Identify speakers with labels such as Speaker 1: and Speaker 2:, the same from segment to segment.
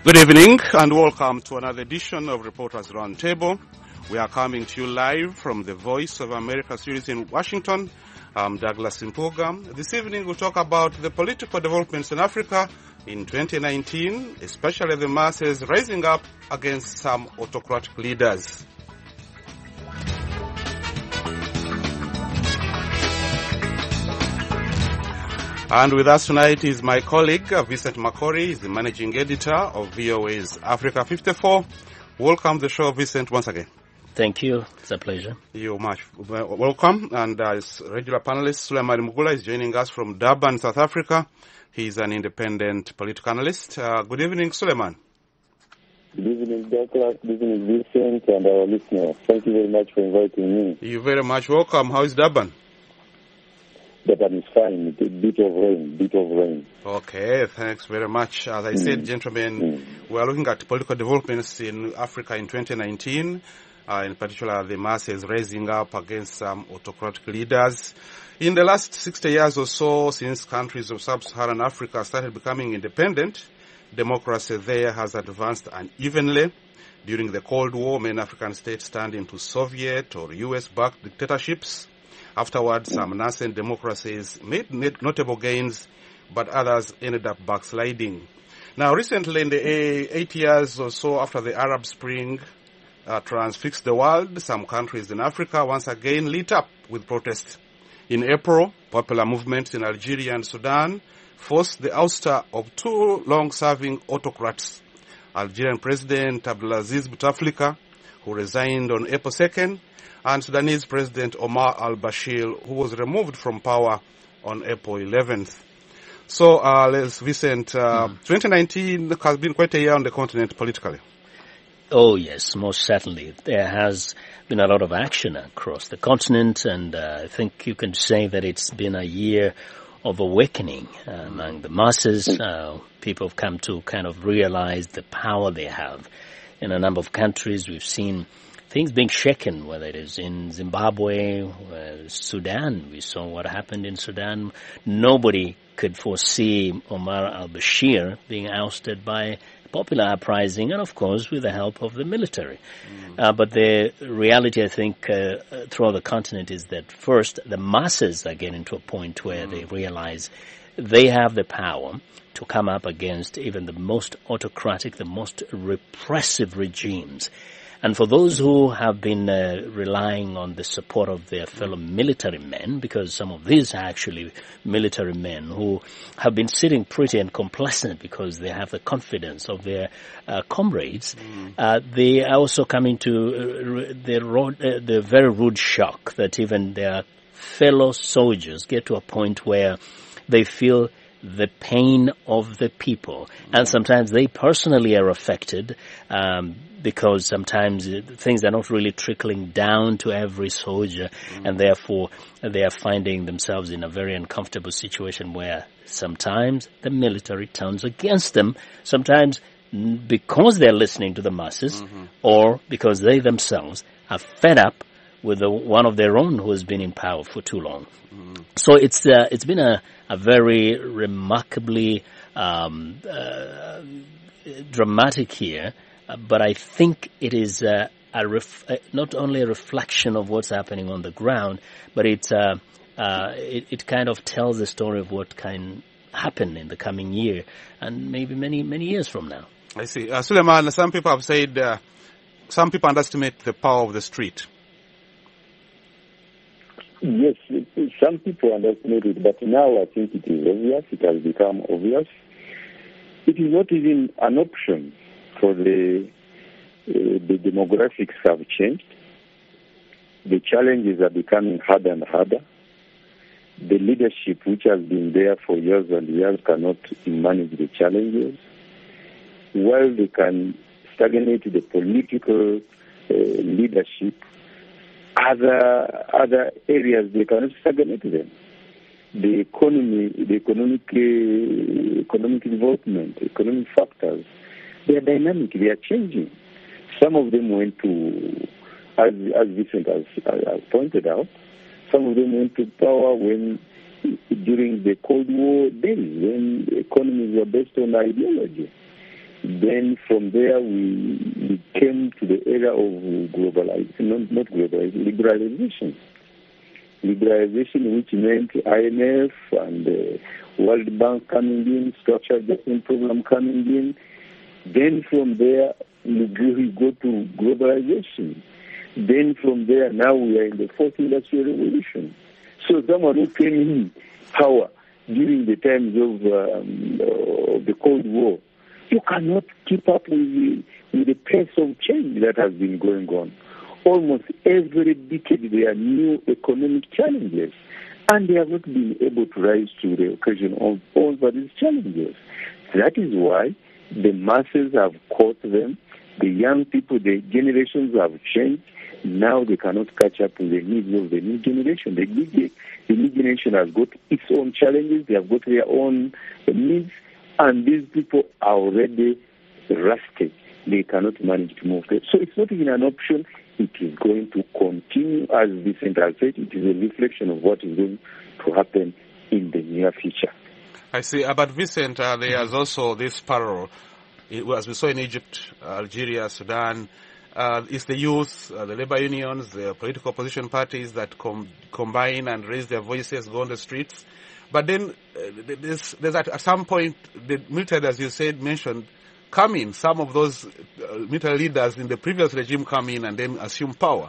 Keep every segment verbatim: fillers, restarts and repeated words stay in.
Speaker 1: Good evening and welcome to another edition of Reporters Roundtable. We are coming to you live from the Voice of America series in Washington. I'm Douglas Impuga. This evening we'll talk about the political developments in Africa in twenty nineteen, especially the masses rising up against some autocratic leaders. And with us tonight is my colleague, Vincent Makori. He's the managing editor of V O A's Africa fifty-four. Welcome to the show, Vincent, once again.
Speaker 2: Thank you. It's a pleasure.
Speaker 1: You're much welcome. And uh, as regular panelist, Suleiman Mugula is joining us from Durban, South Africa. He's an independent political analyst. Uh, good evening, Suleiman.
Speaker 3: Good evening, Douglas. Good evening, Vincent, and our listeners. Thank you very much for inviting me.
Speaker 1: You're very much welcome. How is Durban?
Speaker 3: Durban is fine. A bit of rain, bit of rain.
Speaker 1: Okay, thanks very much. As I mm. said, gentlemen, mm. we are looking at political developments in Africa in twenty nineteen, uh, in particular the masses rising up against some autocratic leaders. In the last sixty years or so, since countries of sub-Saharan Africa started becoming independent, democracy there has advanced unevenly. During the Cold War, many African states turned into Soviet or U S-backed dictatorships. Afterwards, some nascent democracies made notable gains, but others ended up backsliding. Now, recently, in the eight years or so after the Arab Spring uh, transfixed the world, some countries in Africa once again lit up with protests. In April, popular movements in Algeria and Sudan forced the ouster of two long-serving autocrats, Algerian President Abdelaziz Bouteflika, who resigned on April second, and Sudanese President Omar al-Bashir, who was removed from power on April eleventh. So, uh, let's, Vincent, uh, mm. twenty nineteen has been quite a year on the continent politically.
Speaker 2: Oh, yes, most certainly. There has been a lot of action across the continent, and uh, I think you can say that it's been a year of awakening uh, among the masses. Uh, people have come to kind of realize the power they have. In a number of countries, we've seen things being shaken, whether it is in Zimbabwe, uh, Sudan. We saw what happened in Sudan. Nobody could foresee Omar al-Bashir being ousted by popular uprising, and of course with the help of the military. Mm. Uh, but the reality, I think, uh, throughout the continent is that first, the masses are getting to a point where mm. they realize they have the power to come up against even the most autocratic, the most repressive regimes. And for those who have been uh, relying on the support of their fellow military men, because some of these are actually military men who have been sitting pretty and complacent because they have the confidence of their uh, comrades, mm. uh, they are also coming to uh, the, road, uh, the very rude shock that even their fellow soldiers get to a point where they feel the pain of the people. Mm. And sometimes they personally are affected um, because sometimes things are not really trickling down to every soldier, mm. and therefore they are finding themselves in a very uncomfortable situation where sometimes the military turns against them, sometimes because they're listening to the masses, mm-hmm. or because they themselves are fed up with the, one of their own who has been in power for too long. Mm. So it's uh, it's been a, a very remarkably um, uh, dramatic year, uh, but I think it is uh, a ref- uh, not only a reflection of what's happening on the ground, but it's uh, uh, it, it kind of tells the story of what can happen in the coming year and maybe many many years from now.
Speaker 1: I see. Uh, Suleiman, some people have said uh, some people underestimate the power of the street.
Speaker 3: Yes, some people underestimate it, but now I think it is obvious. It has become obvious. It is not even an option for the uh, the demographics have changed. The challenges are becoming harder and harder. The leadership, which has been there for years and years, cannot manage the challenges. While they can stagnate the political uh, leadership, Other other areas they cannot stagnate them. The economy, the economic uh, economic development, economic factors, they are dynamic. They are changing. Some of them went to, as as Vincent has, has pointed out, some of them went to power when during the Cold War days, when economies were based on ideology. Then from there we, we came to the era of globalization, not, not globalization, liberalization. Liberalization, which meant I M F and the World Bank coming in, structured adjustment program coming in. Then from there we go to globalization. Then from there, now we are in the fourth industrial revolution. So someone who came in power during the times of um, uh, the Cold War, you cannot keep up with the, with the pace of change that has been going on. Almost every decade there are new economic challenges, and they have not been able to rise to the occasion of all of these challenges. That is why the masses have caught them. The young people, the generations have changed. Now they cannot catch up with the needs of the new generation. The new, the new generation has got its own challenges. They have got their own needs. And these people are already rusted. They cannot manage to move there. So it's not even an option. It is going to continue, as Vincent has said. It is a reflection of what is going to happen in the near future.
Speaker 1: I see. Uh, but Vincent, uh, there is also this parallel. It, as we saw in Egypt, Algeria, Sudan, uh, it's the youth, uh, the labor unions, the political opposition parties that com- combine and raise their voices, go on the streets. But then uh, there's, there's at, at some point, the military, as you said, mentioned, come in. Some of those uh, military leaders in the previous regime come in and then assume power.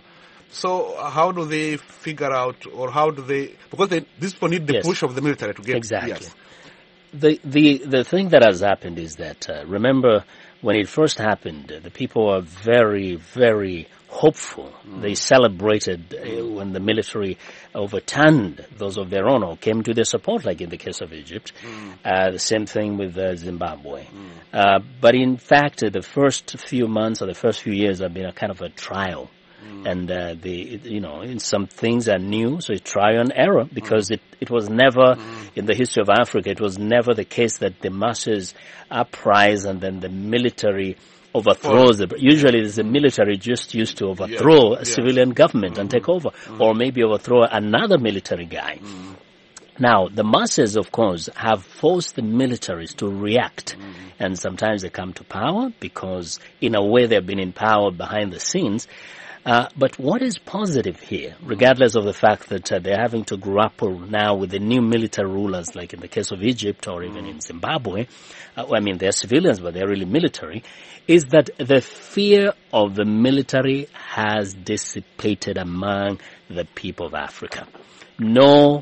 Speaker 1: So how do they figure out, or how do they, because they, these people need the
Speaker 2: yes.
Speaker 1: push of the military to get.
Speaker 2: Exactly.
Speaker 1: Yes.
Speaker 2: The, the, the thing that has happened is that, uh, remember, when it first happened, uh, the people were very, very hopeful. Mm. They celebrated uh, when the military overturned those of their own or came to their support, like in the case of Egypt. Mm. Uh, the same thing with uh, Zimbabwe. Mm. Uh, but in fact, uh, the first few months or the first few years have been a kind of a trial. Mm. And, uh, the, you know, in some things are new, so it's trial and error, because mm. it, it was never, mm. in the history of Africa, it was never the case that the masses uprise and then the military overthrows the, usually the military just used to overthrow yes. a yes. civilian government mm-hmm. and take over, mm-hmm. or maybe overthrow another military guy. Mm-hmm. Now, the masses, of course, have forced the militaries to react, mm-hmm. and sometimes they come to power because, in a way, they've been in power behind the scenes. Uh, but what is positive here, regardless of the fact that uh, they're having to grapple now with the new military rulers, like in the case of Egypt or even in Zimbabwe, uh, I mean, they're civilians, but they're really military, is that the fear of the military has dissipated among the people of Africa. No,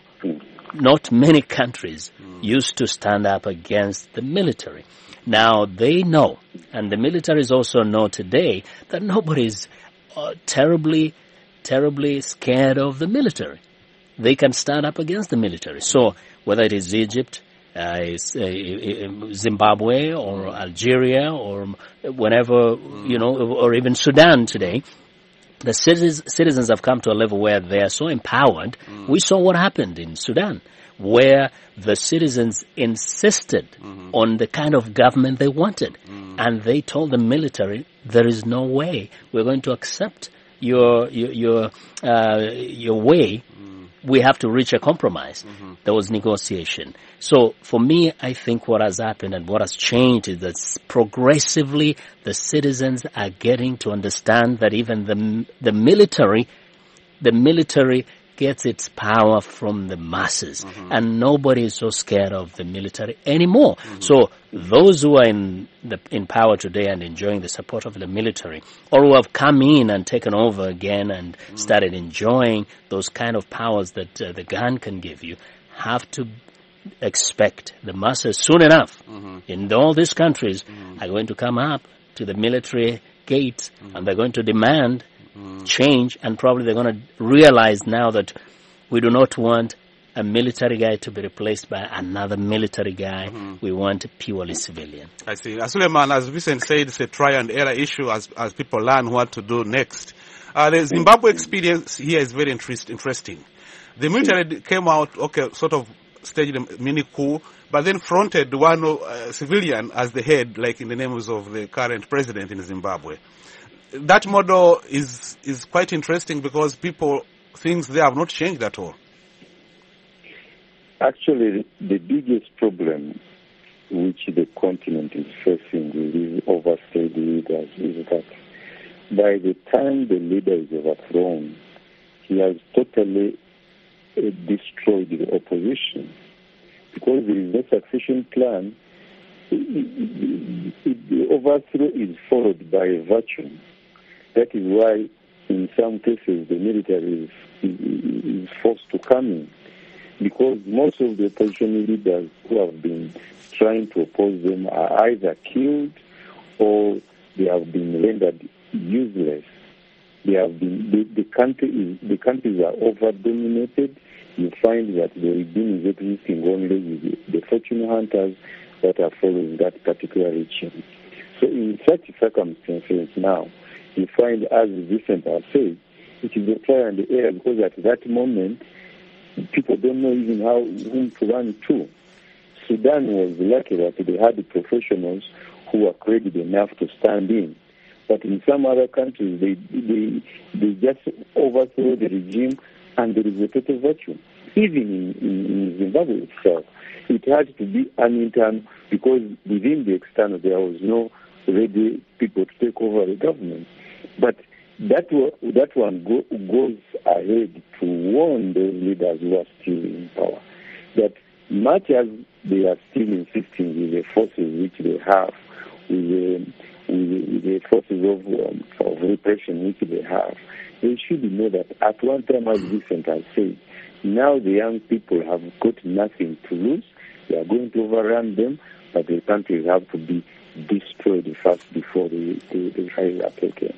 Speaker 2: not many countries used to stand up against the military. Now, they know, and the militaries also know today, that nobody's Uh, terribly, terribly scared of the military. They can stand up against the military. So whether it is Egypt, uh, it's, uh, Zimbabwe, or Algeria, or whenever, you know, or even Sudan today, the citizens have come to a level where they are so empowered. Mm. We saw what happened in Sudan, where the citizens insisted mm-hmm. on the kind of government they wanted. Mm. And they told the military, there is no way we're going to accept your your your, uh, your way. Mm. We have to reach a compromise. Mm-hmm. There was negotiation. So for me, I think what has happened and what has changed is that progressively the citizens are getting to understand that even the the military, the military gets its power from the masses, mm-hmm. and nobody is so scared of the military anymore. Mm-hmm. So those who are in the in power today and enjoying the support of the military, or who have come in and taken over again and mm-hmm. started enjoying those kind of powers that uh, the gun can give you, have to expect the masses soon enough mm-hmm. in all these countries mm-hmm. are going to come up to the military gates mm-hmm. and they're going to demand Mm. change, and probably they're going to realize now that we do not want a military guy to be replaced by another military guy. Mm-hmm. We want a purely civilian.
Speaker 1: I see. Uh, Suleiman, as Vincent said, it's a try and error issue as as people learn what to do next. Uh, the Zimbabwe experience here is very interest, interesting. The military came out, okay, sort of staged a mini coup, but then fronted one uh, civilian as the head, like in the names of the current president in Zimbabwe. That model is is quite interesting because people, things there have not changed at all.
Speaker 3: Actually, the biggest problem which the continent is facing with these overstayed leaders is that by the time the leader is overthrown, he has totally uh, destroyed the opposition. Because there is no succession plan, the overthrow is followed by a vacuum. That is why, in some cases, the military is, is forced to come in. Because most of the opposition leaders who have been trying to oppose them are either killed or they have been rendered useless. They have been the, the country is, the countries are over-dominated. You find that the regime is existing only with the fortune hunters that are following that particular regime. So in such circumstances now, you find, as Vincent has said, it is a trial and error, because at that moment, people don't know even how whom to run to. Sudan was lucky that they had professionals who were credible enough to stand in. But in some other countries, they they they just overthrow the regime and there is a total vacuum. Even in, in, in Zimbabwe itself, it had to be an internal, because within the external there was no ready people to take over the government. But that that one go, goes ahead to warn those leaders who are still in power that much as they are still insisting with the forces which they have, with the, with the, with the forces of, um, of repression which they have, they should know that at one time, as Vincent has said, now the young people have got nothing to lose. They are going to overrun them, but the countries have to be destroyed first before the, the, the rise are taken.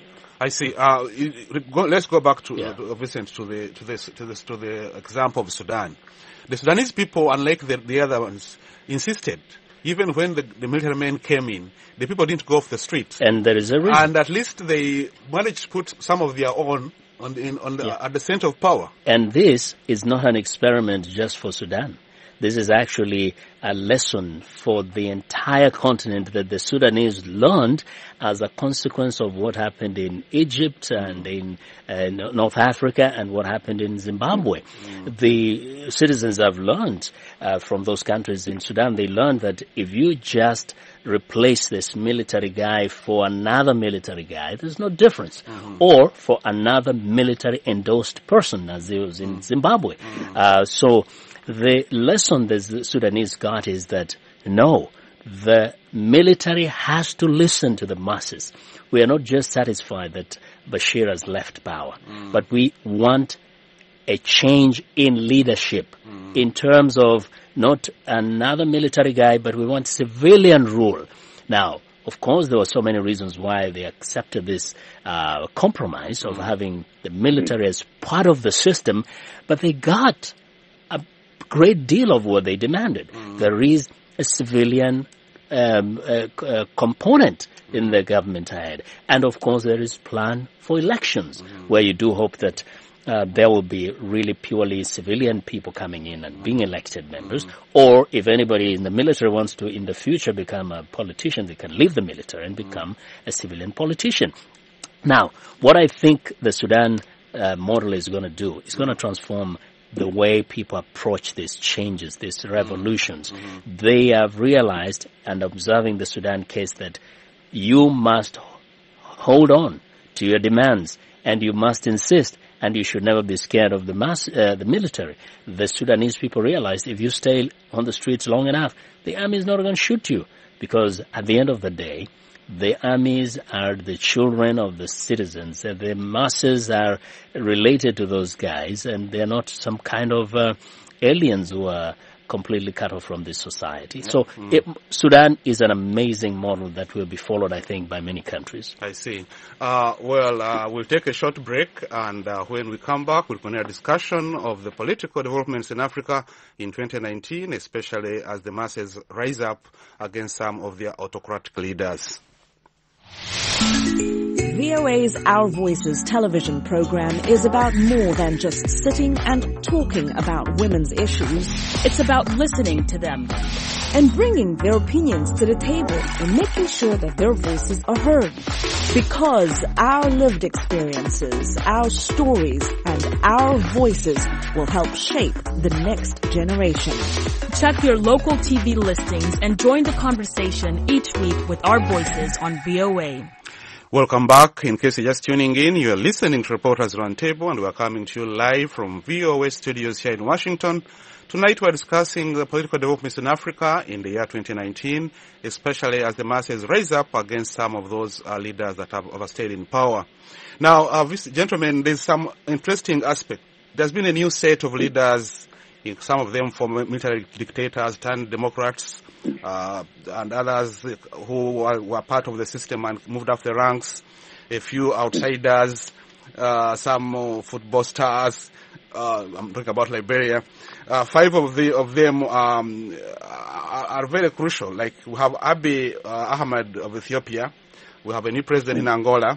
Speaker 1: I see. Uh, go, let's go back to,
Speaker 2: yeah.
Speaker 1: uh, Vincent, to the to this to this to the example of Sudan. The Sudanese people, unlike the, the other ones, insisted. Even when the, the military men came in, the people didn't go off the streets.
Speaker 2: And there is a reason.
Speaker 1: And at least they managed to put some of their own on the, in, on the, yeah. at the center of power.
Speaker 2: And this is not an experiment just for Sudan. This is actually a lesson for the entire continent that the Sudanese learned as a consequence of what happened in Egypt and in uh, North Africa and what happened in Zimbabwe. Mm. The citizens have learned uh, from those countries in Sudan, they learned that if you just replace this military guy for another military guy, there's no difference. Mm-hmm. Or for another military endorsed person, as it was in Zimbabwe. Mm. Uh, so the lesson the Sudanese got is that, no, the military has to listen to the masses. We are not just satisfied that Bashir has left power, mm. but we want a change in leadership mm. in terms of not another military guy, but we want civilian rule. Now, of course, there were so many reasons why they accepted this uh, compromise mm. of having the military as part of the system, but they got great deal of what they demanded. Mm. There is a civilian um, uh, uh, component in the government ahead. And of course there is plan for elections, mm. where you do hope that uh, there will be really purely civilian people coming in and being elected members. Mm. Or if anybody in the military wants to in the future become a politician, they can leave the military and become mm. a civilian politician. Now, what I think the Sudan uh, model is going to do is going to transform the way people approach these changes, these revolutions. Mm-hmm. They have realized, and observing the Sudan case, that you must hold on to your demands and you must insist, and you should never be scared of the mass, uh, the military. The Sudanese people realized if you stay on the streets long enough, the army is not going to shoot you, because at the end of the day, the armies are the children of the citizens. The masses are related to those guys, and they're not some kind of uh, aliens who are completely cut off from this society. Yeah. So mm. it, Sudan is an amazing model that will be followed, I think, by many countries.
Speaker 1: I see. Uh, well, uh, we'll take a short break, and uh, when we come back, we'll continue a discussion of the political developments in Africa in twenty nineteen, especially as the masses rise up against some of their autocratic leaders.
Speaker 4: V O A's Our Voices television program is about more than just sitting and talking about women's issues.
Speaker 5: It's about listening to them
Speaker 4: and bringing their opinions to the table and making sure that their voices are heard. Because our lived experiences, our stories, and our voices will help shape the next generation.
Speaker 5: Check your local T V listings and join the conversation each week with our voices on V O A.
Speaker 1: Welcome back. In case you're just tuning in, you are listening to Reporters Roundtable, and we are coming to you live from V O A studios here in Washington. Tonight we are discussing the political developments in Africa in the year twenty nineteen, especially as the masses rise up against some of those uh, leaders that have overstayed in power. Now, uh, this, gentlemen, there's some interesting aspect. There's been a new set of leaders, some of them former military dictators turned Democrats, uh, and others who were, were part of the system and moved up the ranks, a few outsiders, uh, some uh, football stars. Uh, I'm talking about Liberia. Uh, five of the of them um, are, are very crucial. Like we have Abiy uh, Ahmed of Ethiopia, we have a new president in Angola,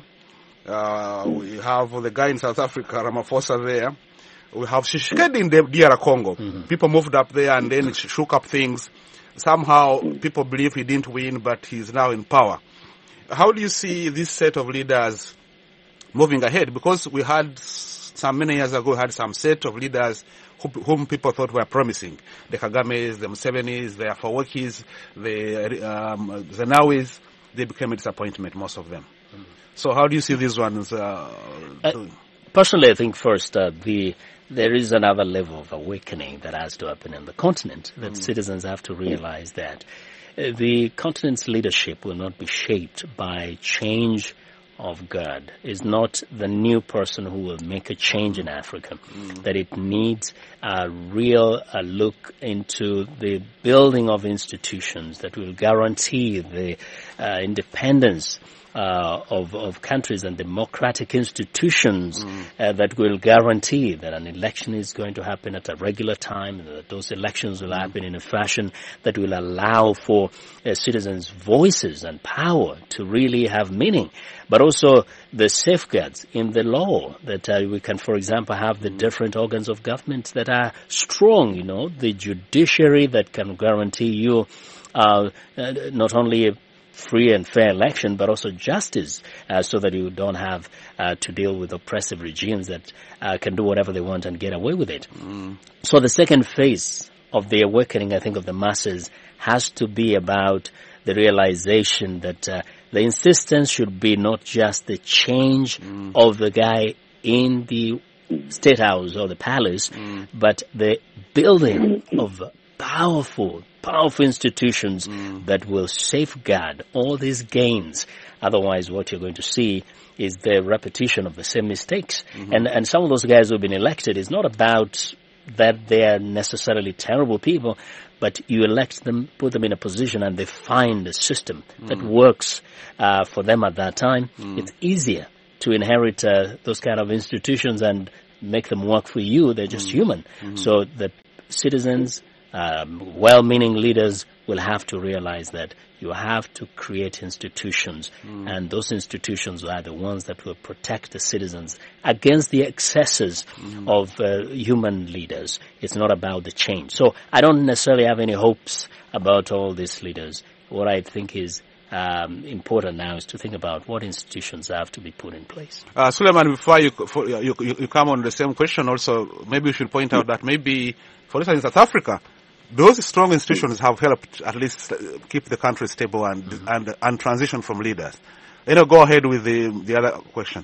Speaker 1: uh, we have the guy in South Africa, Ramaphosa there. We have Tshisekedi in the D R Congo. Mm-hmm. People moved up there and then it shook up things. Somehow people believe he didn't win, but he's now in power. How do you see this set of leaders moving ahead? Because we had some many years ago had some set of leaders who, whom people thought were promising. The Kagames, the Musevenis, the Afawakis, the um, Zenawis, they became a disappointment, most of them. Mm-hmm. So how do you see these ones uh,
Speaker 2: uh,
Speaker 1: doing?
Speaker 2: Personally, I think first uh, the there is another level of awakening that has to happen in the continent, that mm. citizens have to realize that uh, the continent's leadership will not be shaped by change of God. It's not the new person who will make a change in Africa, mm. that it needs a real a look into the building of institutions that will guarantee the uh, independence Uh, of, of countries and democratic institutions mm. uh, that will guarantee that an election is going to happen at a regular time, and that those elections will mm. happen in a fashion that will allow for uh, citizens' voices and power to really have meaning, but also the safeguards in the law that uh, we can, for example, have the mm. different organs of government that are strong, you know, the judiciary that can guarantee you uh, uh, not only a free and fair election, but also justice, uh, so that you don't have uh, to deal with oppressive regimes that uh, can do whatever they want and get away with it. Mm. So the second phase of the awakening, I think, of the masses has to be about the realization that uh, the insistence should be not just the change mm. of the guy in the State House or the palace, mm. but the building of powerful, powerful institutions mm. that will safeguard all these gains. Otherwise, what you're going to see is the repetition of the same mistakes. Mm-hmm. And and some of those guys who've been elected, it's not about that they're necessarily terrible people, but you elect them, put them in a position, and they find a system mm. that works uh, for them at that time. Mm. It's easier to inherit uh, those kind of institutions and make them work for you. They're just mm. human. Mm-hmm. So the citizens, Um, well-meaning leaders will have to realize that you have to create institutions, mm. and those institutions are the ones that will protect the citizens against the excesses mm. of uh, human leaders. It's not about the change. So I don't necessarily have any hopes about all these leaders. What I think is um, important now is to think about what institutions have to be put in place. Uh,
Speaker 1: Suleiman, before you, for, you, you, you come on the same question also, maybe we should point out that maybe, for instance, in South Africa, those strong institutions have helped at least keep the country stable and mm-hmm. and, and transition from leaders. You know, go ahead with the the other question.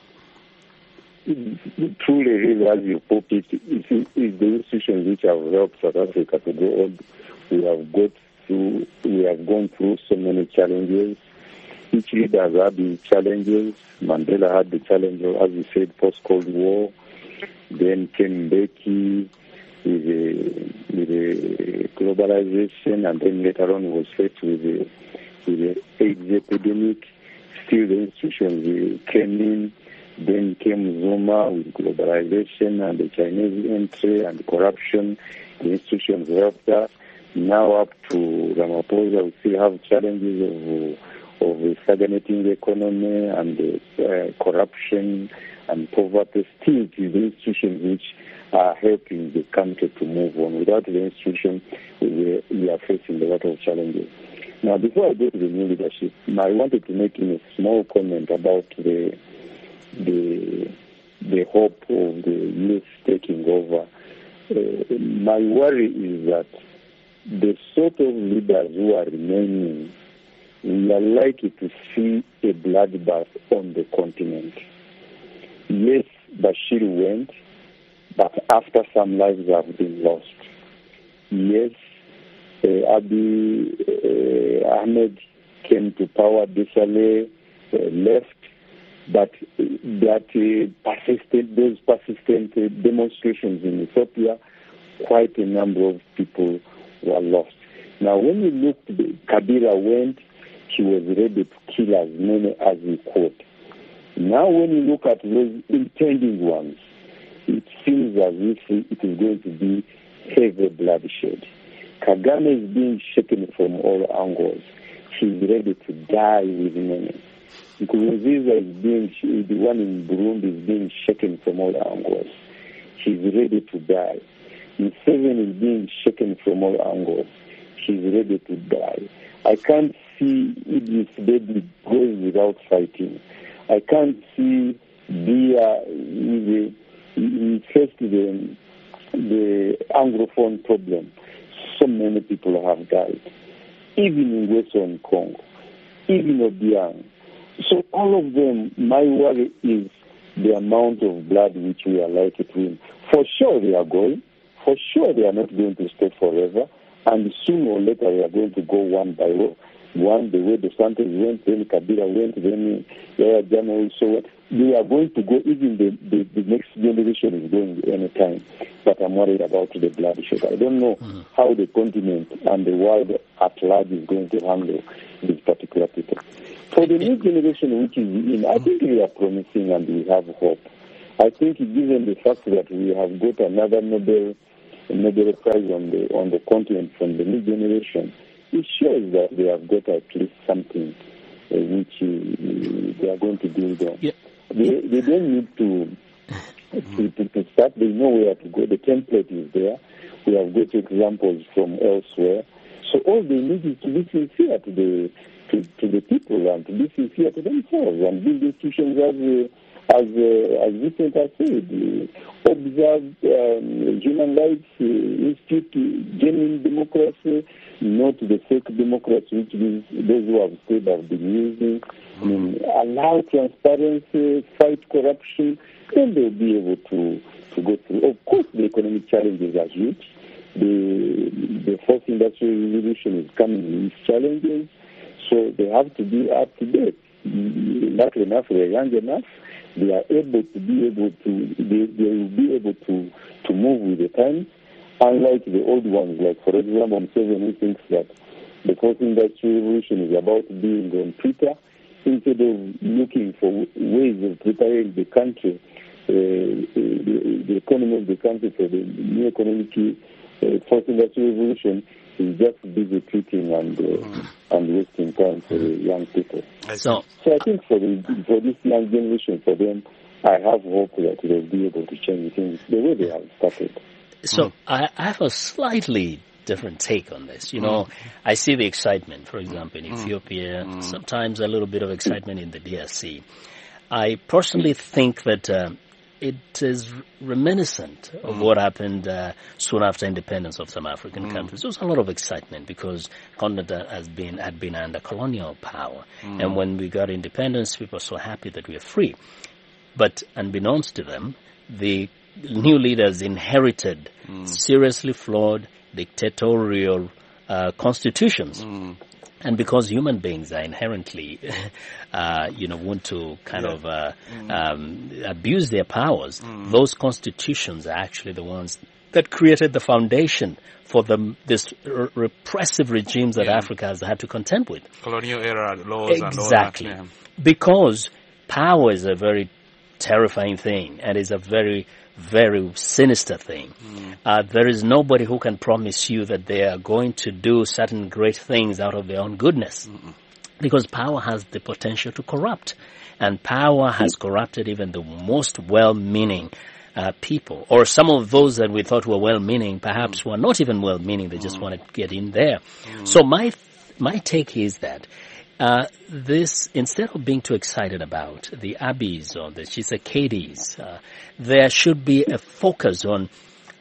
Speaker 3: Truly, really, as you put it, it is the institutions which have helped South Africa to go on. We have got through, we have gone through so many challenges. Each leader has had these challenges. Mandela had the challenge of, as you said, post-Cold War. Then came Mbeki with the, with the globalization, and then later on was faced with the, with the AIDS epidemic. Still the institutions came in. Then came Zuma with globalization and the Chinese entry and corruption. The institutions helped us. Now up to Ramaphosa, we still have challenges of, of stagnating the economy and the, uh, corruption and poverty. Still, it is the institutions which are helping the country to move on. Without the institution, we, we are facing a lot of challenges. Now, before I go to the new leadership, I wanted to make a small comment about the the the hope of the youth taking over. Uh, my worry is that the sort of leaders who are remaining, we are likely to see a bloodbath on the continent. Yes, Bashir went, but after some lives have been lost. Yes, uh, Abiy uh, Ahmed came to power, Desalegn uh, left, but that uh, persistent, those persistent uh, demonstrations in Ethiopia, quite a number of people were lost. Now, when you look, Kabila went, he was ready to kill as many as he could. Now, when you look at those intending ones, it seems as if it is going to be heavy bloodshed. Kagame is being shaken from all angles. He's ready to die with many. Nkurunziza is being, the one in Burundi is being shaken from all angles. He's ready to die. Museveni is being shaken from all angles. He's ready to die. I can't see Idris Deby going without fighting. I can't see Biya, he faced the, the Anglophone problem. So many people have died, even in Western Congo, even Obiang. So all of them, my worry is the amount of blood which we are likely to win. For sure they are going. For sure they are not going to stay forever. And sooner or later they are going to go one by one. One, the way the Santos went, then Kabila went, then Yahya Jammeh also went. They are going to go, even the, the, the next generation is going any time. But I'm worried about the bloodshed. I don't know mm-hmm. how the continent and the world at large is going to handle these particular people. For the new generation which is in, I think we are promising and we have hope. I think given the fact that we have got another Nobel, Nobel Prize on the on the continent from the new generation, it shows that they have got at least something uh, which uh, they are going to build on. Yeah. They, they don't need to, to, to, to start. They know where to go. The template is there. We have got examples from elsewhere. So all they need is to be sincere to the to, to the people and to be sincere to themselves and build institutions as uh, as uh, as Vincent has said. Uh, observe um, human rights uh, institute, genuine democracy, not the fake democracy which is those who have stayed have been using. I mean, allow transparency, fight corruption, then they'll be able to, to go through. Of course, the economic challenges are huge. The the fourth industrial revolution is coming with challenges, so they have to be up to date. Luckily enough, they are young enough. They are able to be able to. They, they will be able to, to move with the times. Unlike the old ones, like for example, Museveni, who thinks that the fourth industrial revolution is about being on Twitter, instead of looking for ways of preparing the country, uh, the, the economy of the country for the new economic uh, fourth industrial revolution, is just busy tweeting and uh, mm. and wasting time for the young people. So, so I think for the for this young generation, for them, I have hope that they'll be able to change things the way they have started.
Speaker 2: So mm. I, I have a slightly different take on this. You know, mm. I see the excitement, for example, in mm. Ethiopia, mm. sometimes a little bit of excitement in the D R C. I personally think that uh, it is reminiscent of mm. what happened uh, soon after independence of some African mm. countries. There was a lot of excitement because the continent has been, had been under colonial power. Mm. And when we got independence, people were so happy that we are free. But unbeknownst to them, the new leaders inherited mm. seriously flawed dictatorial uh, constitutions. Mm. And because human beings are inherently, uh, you know, want to kind yeah. of uh, mm. um, abuse their powers, mm. those constitutions are actually the ones that created the foundation for the, this r- repressive regimes that yeah. Africa has had to contend with.
Speaker 1: Colonial era laws
Speaker 2: exactly.
Speaker 1: and all that. Yeah.
Speaker 2: Because power is a very terrifying thing and is a very very sinister thing. Mm. Uh, there is nobody who can promise you that they are going to do certain great things out of their own goodness. Mm-mm. Because power has the potential to corrupt. And power has corrupted even the most well-meaning uh, people. Or some of those that we thought were well-meaning perhaps mm. were not even well-meaning. They just mm. wanted to get in there. Mm. So my my take is that Uh, this, instead of being too excited about the Abiys or the Tshisekedis, uh, there should be a focus on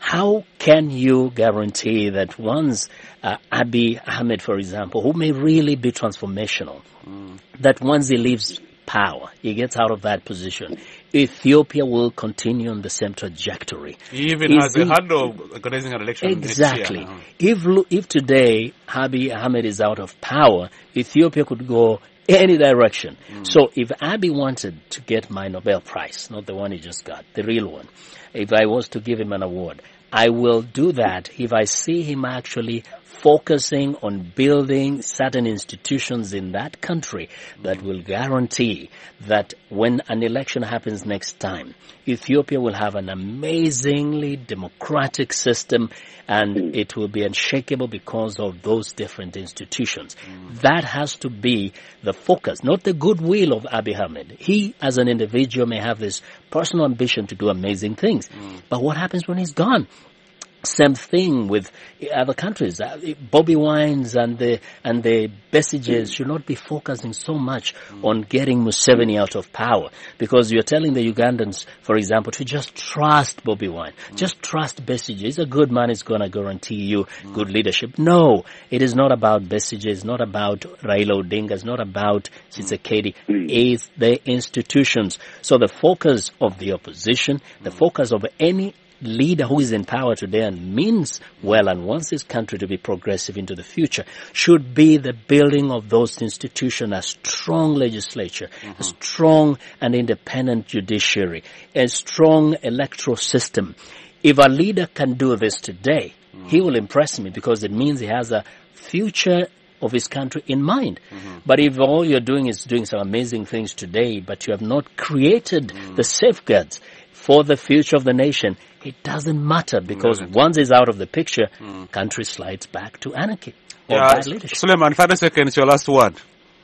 Speaker 2: how can you guarantee that once uh, Abiy Ahmed, for example, who may really be transformational, mm. that once he leaves power, he gets out of that position, Ethiopia will continue on the same trajectory.
Speaker 1: He even Is has he, a hand of organizing an election
Speaker 2: exactly.
Speaker 1: next year.
Speaker 2: If, if today Abiy Ahmed is out of power, Ethiopia could go any direction. Mm. So if Abiy wanted to get my Nobel Prize, not the one he just got, the real one, if I was to give him an award, I will do that if I see him actually focusing on building certain institutions in that country that will guarantee that when an election happens next time, Ethiopia will have an amazingly democratic system and it will be unshakable because of those different institutions. Mm. That has to be the focus, not the goodwill of Abiy Ahmed. He, as an individual, may have this personal ambition to do amazing things. Mm. But what happens when he's gone? Same thing with other countries. Bobby Wines and the and the Besiges should not be focusing so much on getting Museveni out of power, because you're telling the Ugandans, for example, to just trust Bobby Wine, just trust Besigye. He's a good man. He's going to guarantee you good leadership. No, it is not about Besigye. It's not about Raila Odinga. It's not about Tshisekedi. It's the institutions. So the focus of the opposition, the focus of any leader who is in power today and means well and wants his country to be progressive into the future should be the building of those institutions, a strong legislature, mm-hmm. a strong and independent judiciary, a strong electoral system. If a leader can do this today, mm-hmm. he will impress me because it means he has a future of his country in mind. Mm-hmm. But if all you're doing is doing some amazing things today, but you have not created mm-hmm. the safeguards for the future of the nation, it doesn't matter, because mm-hmm. once it's out of the picture, mm. country slides back to anarchy or
Speaker 1: yeah,
Speaker 2: bad leadership.
Speaker 1: Suleiman, thirty seconds, your last word.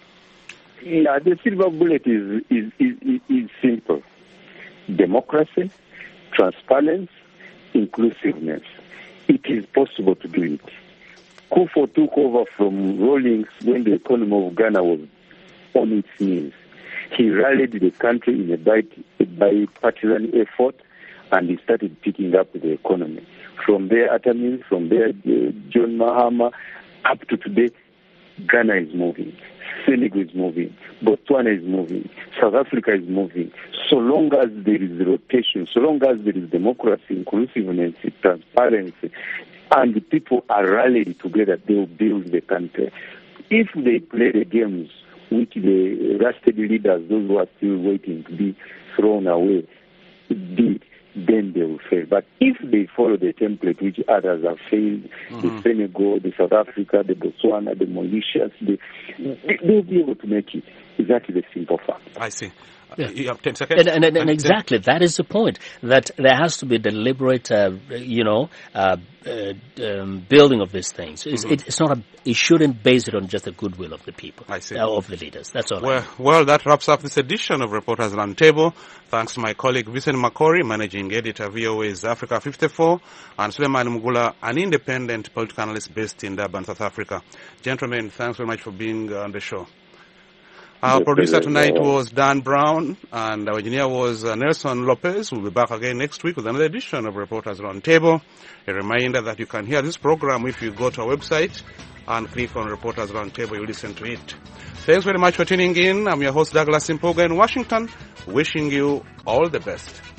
Speaker 3: Yeah, the silver bullet is, is, is, is simple. Democracy, transparency, inclusiveness. It is possible to do it. Kufuor took over from Rawlings when the economy of Ghana was on its knees. He rallied the country in a bipartisan effort, and he started picking up the economy. From there, Atamin, from there, uh, John Mahama, up to today, Ghana is moving. Senegal is moving. Botswana is moving. South Africa is moving. So long as there is rotation, so long as there is democracy, inclusiveness, transparency, and the people are rallied together, they will build the country. If they play the games which the rusted leaders, those who are still waiting to be thrown away, did, then they will fail. But if they follow the template which others have failed, mm-hmm. the Senegal, the South Africa, the Botswana, the Mauritius, they, they, they'll be able to make it. That is a simple fact.
Speaker 1: I see.
Speaker 2: Yeah.
Speaker 1: You have ten seconds.
Speaker 2: And, and, and, and exactly, that is the point, that there has to be deliberate, uh, you know, uh, uh, um, building of these things. It's, mm-hmm. it, it's not a, it shouldn't base it on just the goodwill of the people,
Speaker 1: I see.
Speaker 2: Uh, of the leaders. That's all.
Speaker 1: Well, well, that wraps up this edition of Reporters Roundtable. Thanks to my colleague Vincent Makori, managing editor, V O A's Africa fifty-four, and Suleiman Mugula, an independent political analyst based in Durban, South Africa. Gentlemen, thanks very much for being on the show. Our producer tonight was Dan Brown, and our engineer was uh, Nelson Lopez. We'll be back again next week with another edition of Reporters Roundtable. A reminder that you can hear this program if you go to our website and click on Reporters Roundtable. You listen to it. Thanks very much for tuning in. I'm your host, Douglas Impoga in Washington, wishing you all the best.